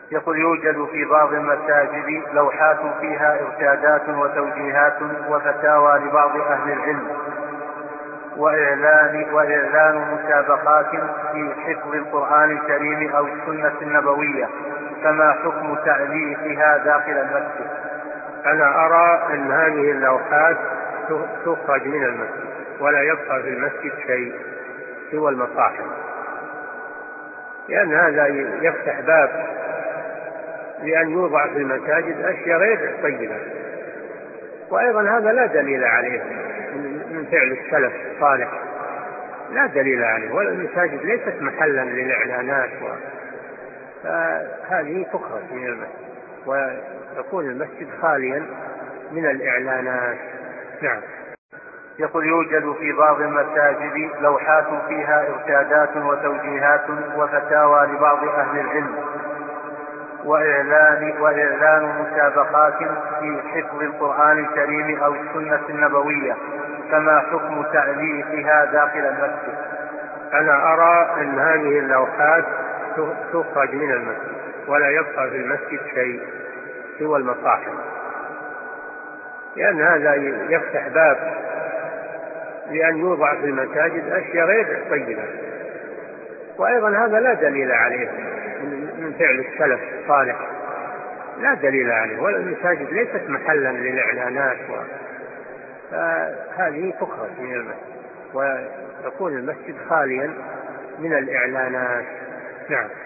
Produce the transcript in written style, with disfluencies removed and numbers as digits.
يقول يوجد في بعض المساجد لوحات فيها إرشادات وتوجيهات وفتاوى لبعض أهل العلم وإعلان مسابقات في حفظ القرآن الكريم أو السنة النبوية، فما حكم تعليقها داخل المسجد؟ أنا أرى أن هذه اللوحات تخرج من المسجد ولا يبقى في المسجد شيء سوى المصاحف، لأن هذا يفتح باب لأن يوضع في المساجد أشياء غير طيبة. وأيضا هذا لا دليل عليه من فعل السلف الصالح، لا دليل عليه، ولا المساجد ليست محلا للإعلانات، فهذه تخرج من المسجد ويكون المسجد خاليا من الإعلانات. نعم. يقول يوجد في بعض المساجد لوحات فيها إرشادات وتوجيهات وفتاوى لبعض أهل العلم وإعلان مسابقات في حفظ القرآن الكريم أو السنة النبوية، فما حكم تعليقها داخل المسجد؟ أنا أرى أن هذه اللوحات تخرج من المسجد ولا يبقى في المسجد شيء سوى المصاحف، لأن هذا يفتح باب لأن يوضع في المساجد أشياء غير طيبة. وأيضا هذا لا دليل عليه من فعل السلف الصالح، لا دليل عليه، ولا المساجد ليست محلا للإعلانات، فهذه تخرج من المسجد ويكون المسجد خاليا من الإعلانات. نعم.